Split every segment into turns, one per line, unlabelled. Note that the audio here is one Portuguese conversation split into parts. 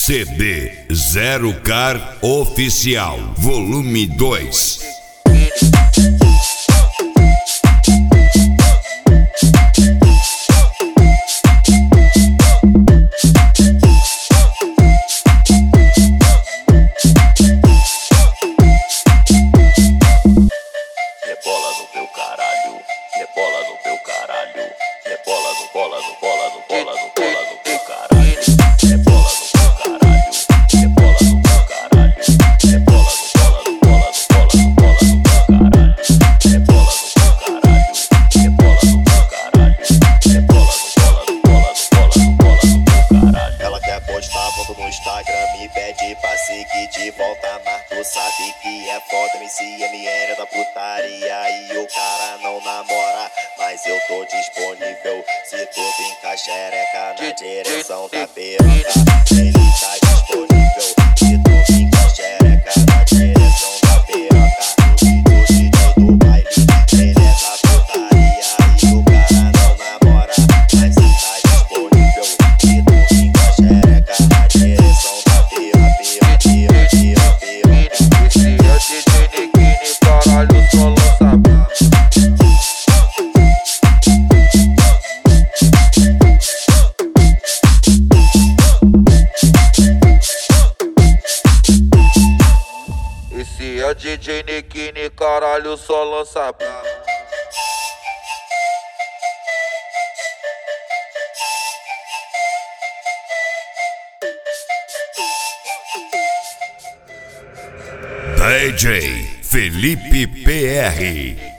CD Zero Car Oficial, Volume 2.
Rebola no teu caralho, rebola no teu caralho, rebola no bola no bola no bola no bola no teu caralho, rebola no teu caralho, rebola no teu caralho, rebola no bola no bola no bola no bola no teu caralho, rebola no teu caralho, rebola no teu caralho, rebola no bola no bola no bola no bola no teu caralho. Ela quer postar foto no Instagram, me pede pra seguir de volta, mas tu sabe que é foda, MCMN da putaria e o cara não namora, mas eu tô disponível se tu brincar xereca na direção da piroca. Ele tá disponível se tu brincar xereca na direção da piroca. O DJ do baile, ele é da putaria e o cara não namora, mas ele tá disponível se tu brincar xereca na direção da piroca.
Esse é o DJ Nequini, caralho, só lança braba. Esse é o DJ Nequini, caralho, só lança braba.
DJ Felipe PR.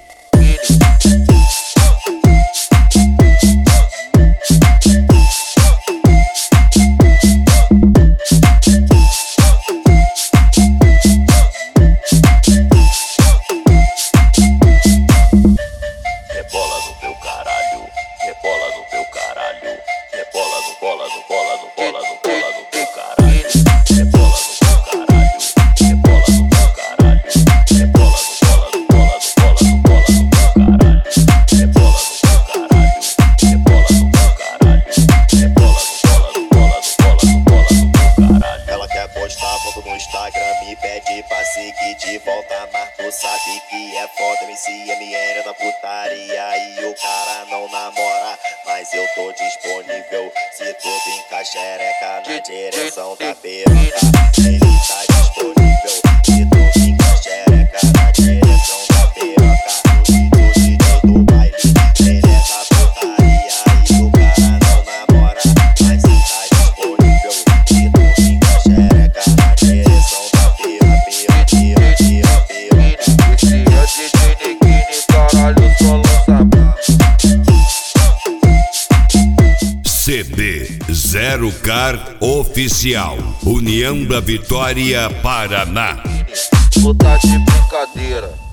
Rebola no teu caralho, rebola no teu caralho, rebola no bola no bola no bola no bola no teu caralho, rebola no teu caralho, rebola no teu caralho, rebola no bola no bola no bola no bola no teu caralho, rebola no teu caralho, rebola no teu caralho, rebola no bola no bola no bola no bola no teu caralho. Ela quer postar foto no Instagram, me pede pra seguir de volta, mas tu sabe que é foda, MCMN da putaria e o cara não namora, mas eu tô disponível se tu brincar xereca na direção da piroca. Ele tá disponível se tu brincar xereca na direção da piroca. O DJ do baile, ele é da putaria e o cara não namora, mas ele tá disponível se tu brincar xereca na direção da piroca.
Esse é o DJ Nequini, caralho, só lança braba.
CD Zero Car Oficial, União da Vitória, Paraná.
Vou tá de brincadeira.